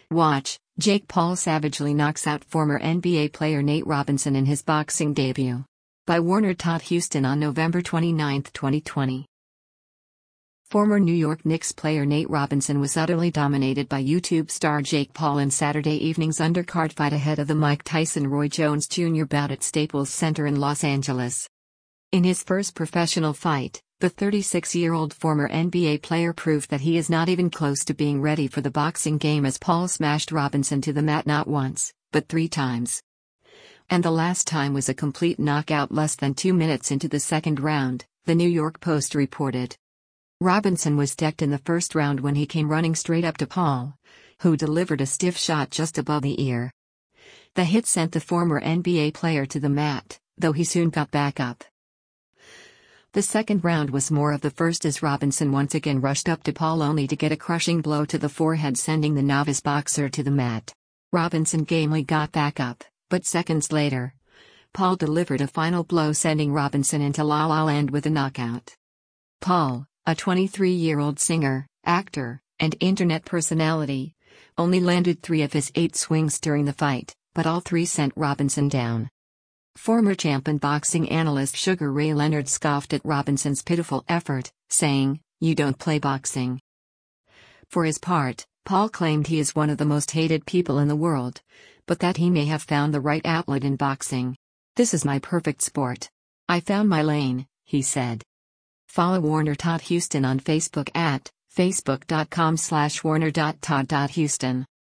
Watch, Jake Paul savagely knocks out former NBA player Nate Robinson in his boxing debut. By Warner Todd Houston on November 29, 2020. Former New York Knicks player Nate Robinson was utterly dominated by YouTube star Jake Paul in Saturday evening's undercard fight ahead of the Mike Tyson-Roy Jones Jr. bout at Staples Center in Los Angeles. In his first professional fight, the 36-year-old former NBA player proved that he is not even close to being ready for the boxing game as Paul smashed Robinson to the mat not once, but 3 times. And the last time was a complete knockout less than 2 minutes into the second round, the New York Post reported. Robinson was decked in the first round when he came running straight up to Paul, who delivered a stiff shot just above the ear. The hit sent the former NBA player to the mat, though he soon got back up. The second round was more of the first as Robinson once again rushed up to Paul only to get a crushing blow to the forehead, sending the novice boxer to the mat. Robinson gamely got back up, but seconds later, Paul delivered a final blow, sending Robinson into La La Land with a knockout. Paul, a 23-year-old singer, actor, and internet personality, only landed 3 of his 8 swings during the fight, but all 3 sent Robinson down. Former champ and boxing analyst Sugar Ray Leonard scoffed at Robinson's pitiful effort, saying, "You don't play boxing." For his part, Paul claimed he is one of the most hated people in the world, but that he may have found the right outlet in boxing. "This is my perfect sport. I found my lane," he said. Follow Warner Todd Houston on Facebook at facebook.com/warner.todd.houston.